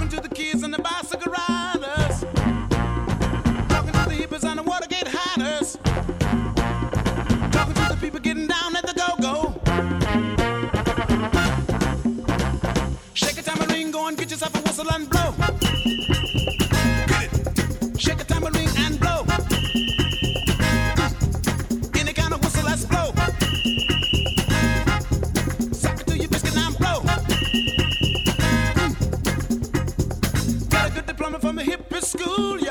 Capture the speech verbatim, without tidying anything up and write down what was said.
Talking to the kids and the bicycle riders. Talking to the hippies and the Watergate hiders. Talking to the people getting down at the go-go. Shake a tambourine, go and get yourself a whistle and blow. Get it. Shake a tambourine and blow. Uh, any kind of whistle, let's blow. Sock it to your biscuit and blow. Mm. Got a good diploma from a hippie school.